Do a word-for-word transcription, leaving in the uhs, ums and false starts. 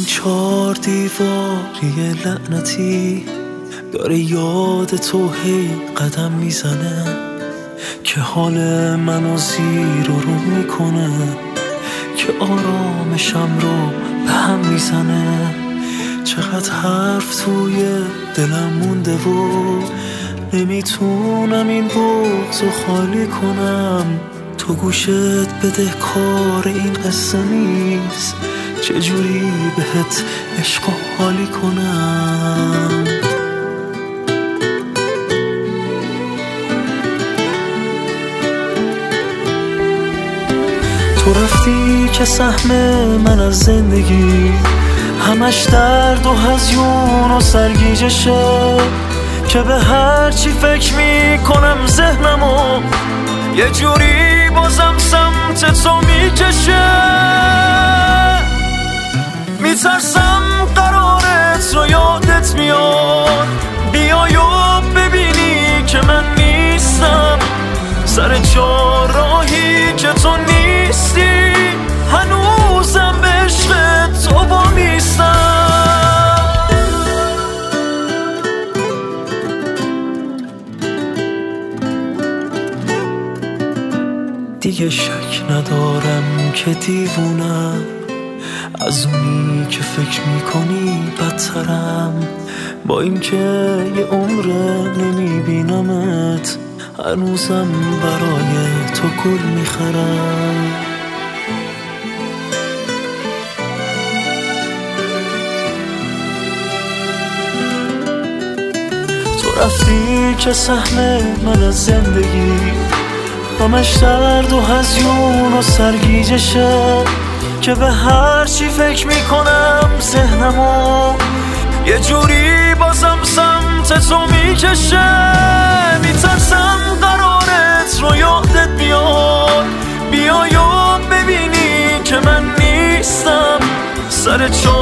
چار دیواری لعنتی داره یاد تو هی قدم میزنه که حال منو زیر و رو میکنه که آرامشم رو به هم میزنه. چقدر حرف توی دلم مونده و نمیتونم این بغض رو خالی کنم. تو گوشت بده کار این قصه نیست، چجوری بهت عشق و حالی کنم. تو رفتی که سهم من از زندگی همش درد و هزیون و سرگیجشه که به هر چی فکر میکنم ذهنمو یه جوری بازم سمت تو میکشه. میترسم قرارت رو یادت میاد بیای و ببینی که من نیستم سر چهارراهی که تو نیستی، هنوزم به عشق تو با میستم. دیگه شک ندارم که دیوونم، از اونی که فکر میکنی بدترم. با این که یه عمره نمیبینمت هنوزم برای تو گل میخرم. تو رفتی که سهم من از زندگی همش درد و هزیون و سرگیجشه که به هر چی فکر میکنم ذهنمو یه جوری بازم سمت تو میکشه. میترسم قرارت رو یادت بیاد بیای و ببینی که من نیستم سر چهار